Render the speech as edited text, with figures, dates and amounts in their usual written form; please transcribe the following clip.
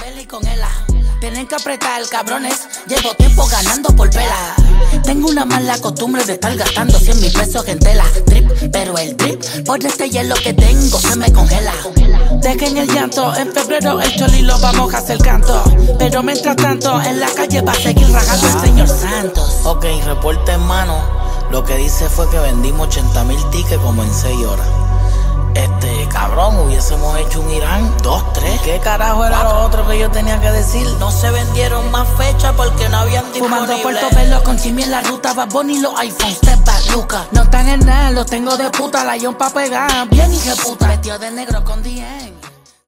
vela y con ela. Tienen que apretar, cabrones. Llevo tiempo ganando por vela. Tengo una mala costumbre de estar gastando 100,000 pesos en tela. Drip, pero el drip, por este hielo que tengo se me congela. Dejen el llanto, en febrero el choli lo vamos a hacer canto. Pero mientras tanto, en la calle va a seguir rajando el señor Santos. Ok, reporte en mano. Lo que dice fue que vendimos 80,000 tickets como en 6 horas. Cabrón, hubiésemos hecho un Irán 2, 3. ¿Qué carajo era lo otro que yo tenía que decir? No se vendieron más fechas porque no habían disponible. Fumando Puerto Velo con Chimmy en la ruta, Bad Bunny los iPhones, step back, Luca. No están en nada, los tengo de puta, la John pa' pegar. Bien hija puta, vestido de negro con 10.